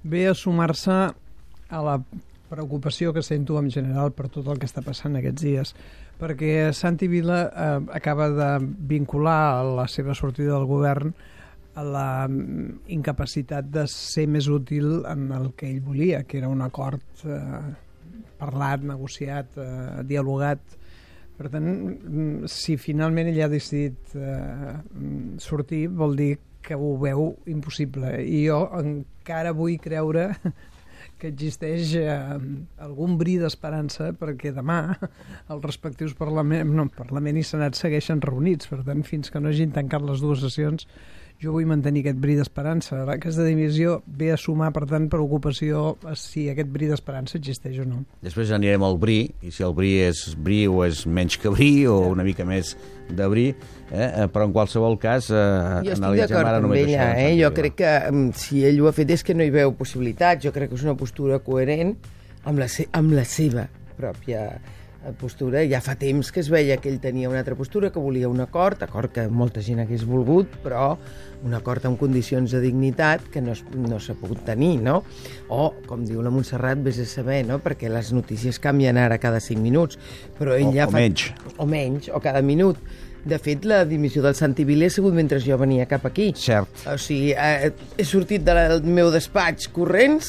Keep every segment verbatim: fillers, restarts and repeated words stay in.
ve a sumar-se a la preocupació que sento en general per tot el que està passant aquests dies, perquè Santi Vila eh, acaba de vincular la seva sortida del govern a la incapacitat de ser més útil en el que ell volia, que era un acord eh, parlat, negociat, eh, dialogat. Per tant, si finalment ell ha decidit eh, sortir, vol dir que ho veu impossible. I jo encara vull creure que existeix eh, algun bri d'esperança, perquè demà els respectius Parlament, no, Parlament i Senat segueixen reunits. Per tant, fins que no hagin tancat les dues sessions, jo vull mantenir aquest bri d'esperança. Aquesta dimissió ve a sumar, per tant, preocupació si aquest bri d'esperança existeix o no. Després anirem al bri, i si el bri és bri o és menys que bri, o ja. una mica més de bri, eh? però en qualsevol cas eh, jo estic d'acord amb ella, això, eh? Jo crec que si ell ho ha fet és que no hi veu possibilitats. Jo crec que és una postura coherent amb la, se amb la seva pròpia postura. Ja fa temps que es veia que ell tenia una altra postura, que volia un acord, acord que molta gent hagués volgut, però un acord amb condicions de dignitat que no, es, no s'ha pogut tenir, no? O, com diu la Montserrat, vés a saber, no? Perquè les notícies canvien ara cada cinc minuts, però ell o, ja o fa... menys. O menys, o cada minut. De fet, la dimissió del Santi Vila ha sigut mentre jo venia cap aquí. Cert. O sigui, eh, he sortit del meu despatx corrents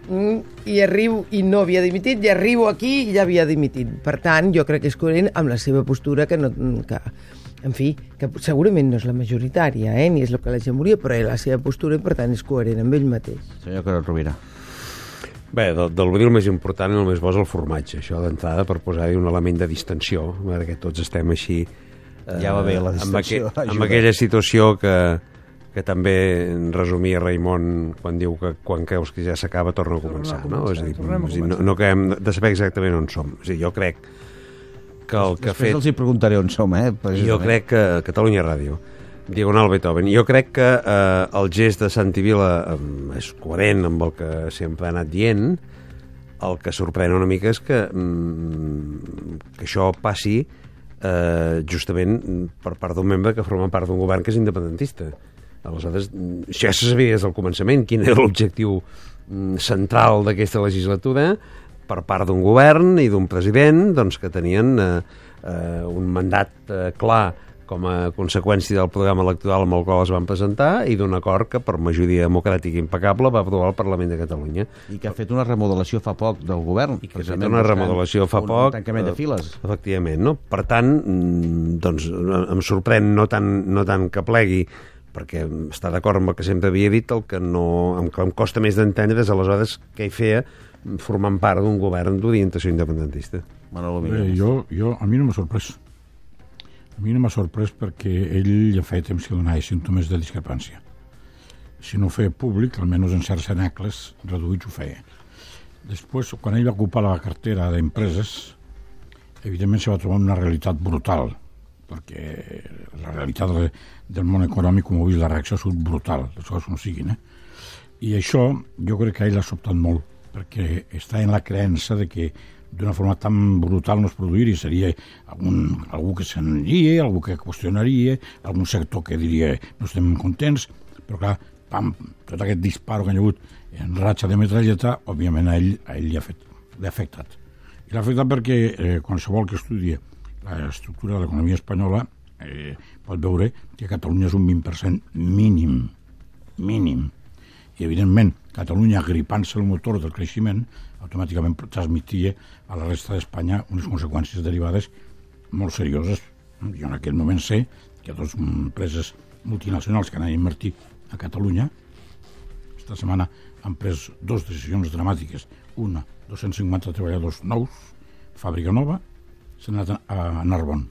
i arribo, i no havia dimitit, i arribo aquí i ja havia dimitit. Per tant, jo crec que és coherent amb la seva postura, que, no, que en fi, que segurament no és la majoritària, eh, ni és el que la gent volia, però és la seva postura i, per tant, és coherent amb ell mateix. Senyor Carod Rovira. Bé, del, del bri el més important i el més bo és el formatge, això d'entrada, per posar-hi un element de distensió, perquè tots estem així... Eh, ja va bé la distensió. Amb, aqu amb aquella situació que, que també resumia Raimon quan diu que quan creus que ja s'acaba torna a començar, torna a començar, no? És a dir, a és a dir no, no acabem de saber exactament on som. És a dir, jo crec que el que ha fet... Després els hi preguntaré on som, eh? Jo crec que Catalunya Ràdio, Diagonal Beethoven, jo crec que eh, el gest de Santi Vila eh, és coherent amb el que sempre ha anat dient. El que sorprèn una mica és que, mm, que això passi eh, justament per part d'un membre que forma part d'un govern que és independentista. Aleshores, ja se sabia des del començament quin era l'objectiu central d'aquesta legislatura per part d'un govern i d'un president, doncs, que tenien eh, eh, un mandat eh, clar com a conseqüència del programa electoral amb el qual es van presentar i d'un acord que per majoria democràtica impecable va aprovar el Parlament de Catalunya. I que ha fet una remodelació fa poc del govern. I que ha fet una remodelació fa un poc. Un tancament de files. Efectivament, no? Per tant, doncs, em sorprèn no tant, no tant que plegui, perquè està d'acord amb el que sempre havia dit, el que no, em, em costa més d'entendre és aleshores què hi feia formant part d'un govern d'orientació independentista. Bé, jo, jo, a mi no m'ha sorprès. A mi no m'ha sorprès perquè ell ja feia temps que donava símptomes de discrepància. Si no ho feia públic, almenys en certs cenacles reduïts ho feia. Després, quan ell va ocupar la cartera d'empreses, evidentment se va trobar una realitat brutal, perquè la realitat del món econòmic, com ho vist, la reacció ha sigut brutal, les coses no siguin, eh? I això jo crec que ell l'ha sobtat molt, perquè està en la creença de que d'una forma tan brutal no es produiria. Seria algun, algú que s'enllia, algú que qüestionaria, algun sector que diria no estem contents, però clar, pam, tot aquest disparo que hi ha hagut en ratxa de metralleta, òbviament a ell, a ell li ha, fet, li ha afectat. I l'ha afectat perquè eh, qualsevol que estudi l'estructura de l'economia espanyola eh, pot veure que Catalunya és un vint per cent mínim, mínim. I evidentment, Catalunya, agripant-se el motor del creixement, automàticament transmetia a la resta d'Espanya unes conseqüències derivades molt serioses. Jo en aquell moment sé que hi ha dues empreses multinacionals que han invertit a Catalunya. Esta setmana han pres dues decisions dramàtiques. Una, dos-cents cinquanta treballadors nous, fàbrica nova, s'han anat a Narbonne.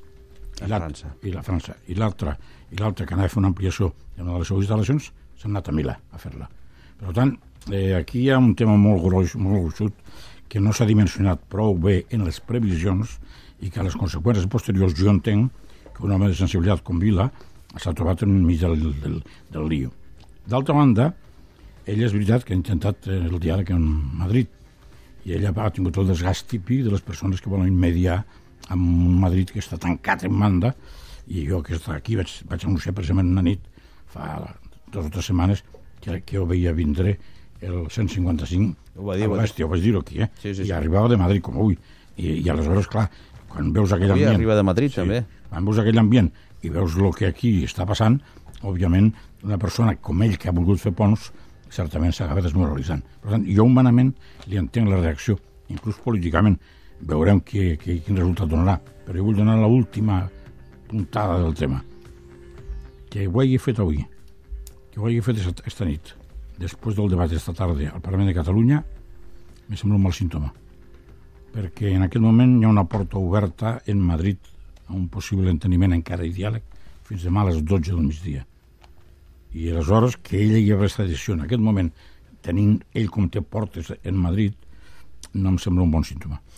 A França. I la França. I l'altra, i l'altra que anava a fer una ampliació de una de les seves instal·lacions, s'han anat a Milà a fer-la. Per tant, eh, aquí hi ha un tema molt gros, molt gruixut, que no s'ha dimensionat prou bé en les previsions i que a les conseqüències posteriors jo entenc que un home de sensibilitat com Vila s'ha trobat en mig del, del, del lío. D'altra banda, ell és veritat que ha intentat el diàleg en Madrid i ell ha tingut el desgast típic de les persones que volen mediar amb un Madrid que està tancat en manda, i jo que està aquí vaig, vaig anunciar precisament una nit fa dues o tres setmanes que, que ho veia vindre el cent cinquanta-cinc, Ho va dir, a l'Bèstia, ho vaig dir-ho aquí, eh? Sí, sí, I sí. arribava de Madrid, com avui. I, i aleshores, clar, quan veus aquell Avui ambient... arriba de Madrid, sí, també. Quan veus aquell ambient i veus el que aquí està passant, òbviament, una persona com ell que ha volgut fer ponts, certament s'acaba desmoralitzant. Per tant, jo humanament li entenc la reacció, inclús políticament. Veurem qui, qui, quin resultat donarà. Però jo vull donar l'última puntada del tema. Que ho hagi fet avui, que ho hagi fet esta nit, després del debat d'esta tarda al Parlament de Catalunya, me sembla un mal símptoma, perquè en aquest moment hi ha una porta oberta en Madrid a un possible enteniment encara i diàleg fins demà a les dotze del migdia. I aleshores que ell hi ha aquesta decisió en aquest moment, tenint ell com té portes en Madrid, no em sembla un bon símptoma.